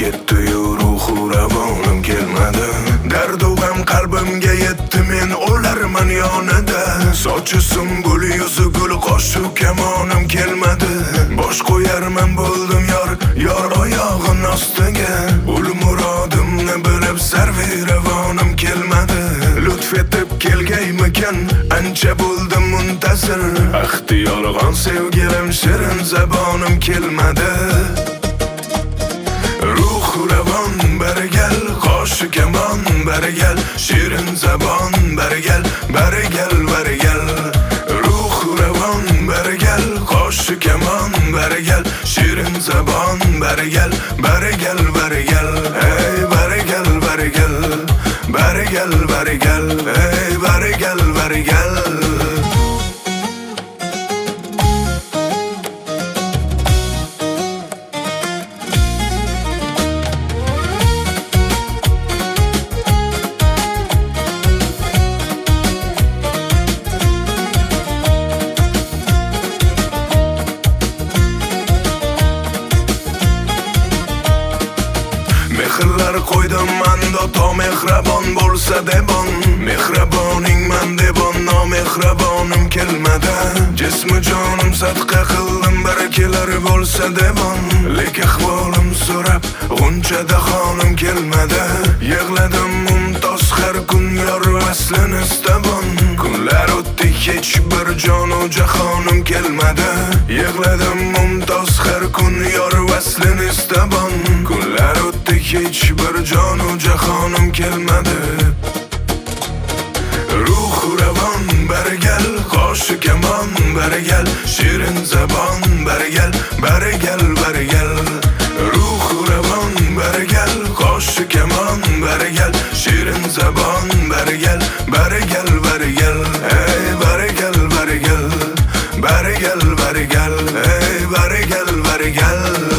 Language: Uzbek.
ketdi-yu ruhu ravonim kelmadi. Dardu ham qalbimga yetdi, men o'larman yonida. Sochi sumbul, yuzi gul, qo'shu kamonim kelmadi. Bosh qo'yarman bo'ldim yor oyog'in ostiga. Ul murodimni bilib sarvi ravonim kelmadi. Lutf etib kelgaymikan, ancha bo'ldim muntazir. Ahdi yolg'on sevgilim, shirin zabonim kelmadi. Ruh ravon bari kel, qo'shu kamon bari kel, shirin zabon bari kel, bari kel, bari kel. Ruh ravon bari kel, qo'shu kamon bari kel, shirin zabon bari kel, bari kel, bari kel. Hey bari kel, bari kel, bari kel, bari kel. Hey bari kel, bari kel. Mehrlar qo'ydim manda, to mehrabon bo'lsa debon. Mehraboning man debon, nomehrabonim kelmadi. Jismi jonim sadqa qildim, barakelar bo'lsa debon. Lek ahvolim so'rab g'unchada xonim kelmadi. Yig'ladim mumtoz har kun yor vaslini istabon. Kunlar o'tdi, hech bir jonu jahonim kelmadi. Yig'ladim mumtoz har kun yor vaslini istabon. Kunlar o'tdi, hech bir jonu jahonim kelmadi. Ruh ravon bari kel, qo'shu kamon bari kel, shirin zabon bari kel, bari kel, bari kel. Ruh ravon bari kel, qo'shu kamon bari kel, shirin zabon bari kel, bari kel, bari kel. Hey bari kel, bari kel, bari kel, bari kel. Hey bari kel, bari kel.